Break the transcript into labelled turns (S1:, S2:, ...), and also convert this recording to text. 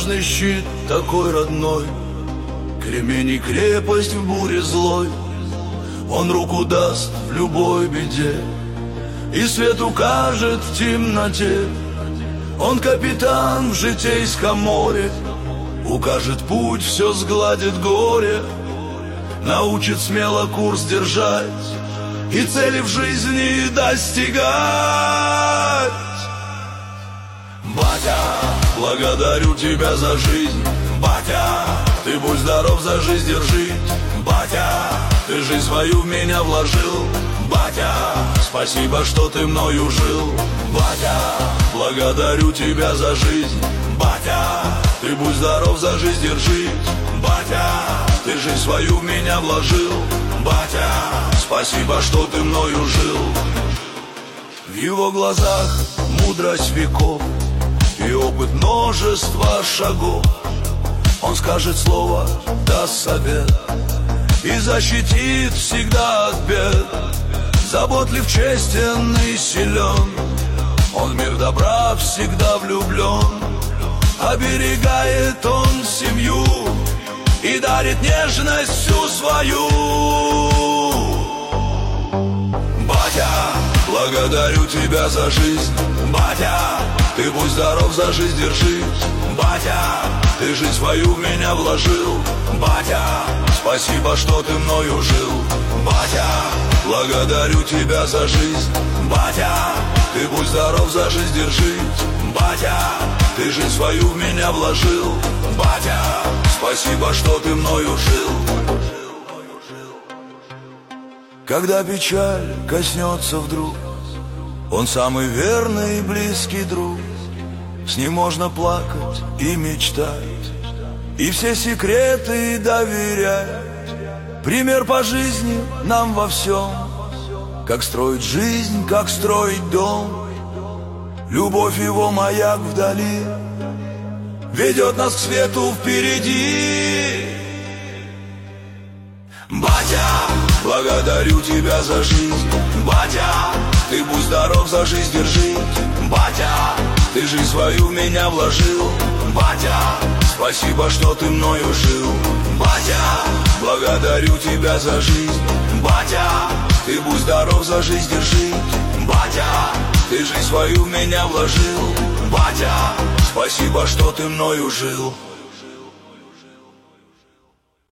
S1: надежный щит, такой родной, кремень и крепость в буре злой. Он руку даст в любой беде и свет укажет в темноте. Он капитан в житейском море, укажет путь, все сгладит горе, научит смело курс держать и цели в жизни достигать. Батя, благодарю тебя за жизнь. Батя, ты будь здоров, за жизнь держи. Батя, ты жизнь свою в меня вложил. Батя, спасибо, что ты мною жил. Батя, благодарю тебя за жизнь. Батя, ты будь здоров, за жизнь держи. Батя, ты жизнь свою в меня вложил. Батя, спасибо, что ты мною жил. В его глазах мудрость веков и опыт множества шагов. Он скажет слово, даст совет и защитит всегда от бед. Заботлив, честен и силен, он в мир добра всегда влюблен. Оберегает он семью и дарит нежность всю свою. Батя, благодарю тебя за жизнь. Батя, ты будь здоров, за жизнь держи. Батя, ты жизнь свою в меня вложил. Батя, спасибо, что ты мною жил. Батя, благодарю тебя за жизнь. Батя, ты будь здоров, за жизнь держи. Батя, ты жизнь свою в меня вложил. Батя, спасибо, что ты мною жил. Когда печаль коснется вдруг, он самый верный и близкий друг. С ним можно плакать и мечтать, и все секреты доверять. Пример по жизни нам во всем, как строить жизнь, как строить дом. Любовь его маяк вдали ведет нас к свету впереди. Батя, благодарю тебя за жизнь. Батя, ты будь здоров, за жизнь держи. Батя, ты жизнь свою в меня вложил. Батя, спасибо, что ты мною жил. Батя, благодарю тебя за жизнь. Батя, ты будь здоров, за жизнь держи. Батя, ты жизнь свою в меня вложил. Батя, спасибо, что ты мною жил.